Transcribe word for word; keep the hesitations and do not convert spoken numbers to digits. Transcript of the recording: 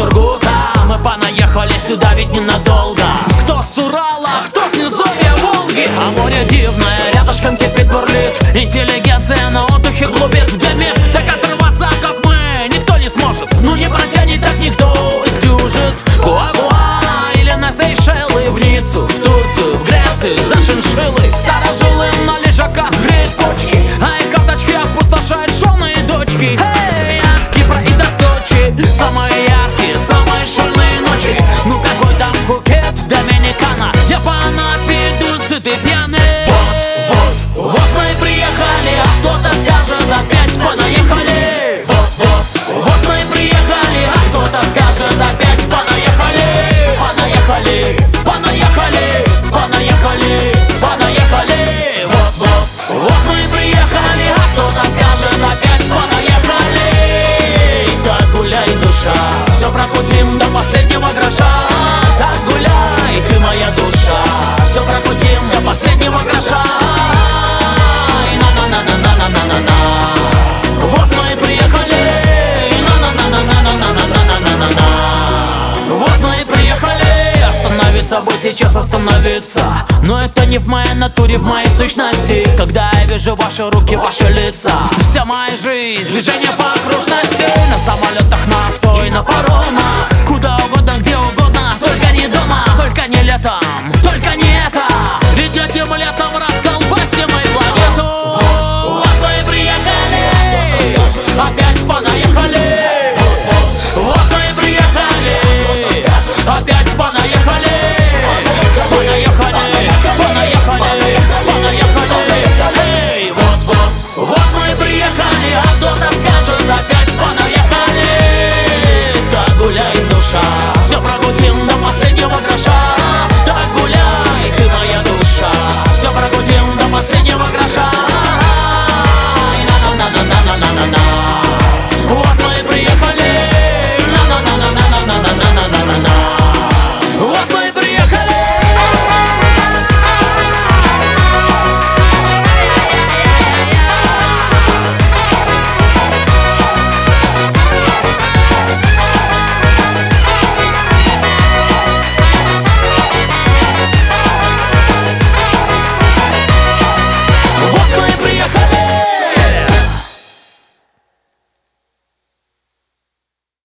Сургута. Мы понаехали сюда ведь ненадолго. Кто с Урала, кто с низовья Волги, а море дивное, рядышком кипит, бурлит. Интеллигенция на отдыхе клубит в дыме. Так оторваться, как мы, никто не сможет. Ну не протянет так никто, сдюжит. Гуа-гуа или на Сейшелы, в Ниццу, в Турцию, в Грецию, за шиншиллой. Старожилы на лежаках греют почки, а их карточки опустошают жены и дочки. Эй, от Кипра и до Сочи, самые яркие, самые шумные ночи. Ну какой там Пхукет, Доминикана, я по Анапе иду сытый пьяный. Вот, вот, вот мы и приехали, а кто-то скажет опять понаехали. Вот, вот, вот мы и приехали, а кто-то скажет опять понаехали. Понаехали, понаехали, понаехали, понаехали. Вот, вот, вот мы и приехали, а кто-то скажет опять понаехали. Так гуляй, душа, все прокрутим до последнего гроша. Так гуляй, ты моя душа, все прокрутим до последнего гроша. На-на-на-на-на-на-на-на-на. Вот мы и приехали. На-на-на-на-на-на-на-на-на-на-на. Вот мы и приехали. Остановиться бы сейчас, остановиться, но это не в моей натуре, в моей сущности. Когда я вижу ваши руки, ваши лица, вся моя жизнь, движение по окружности. На самолет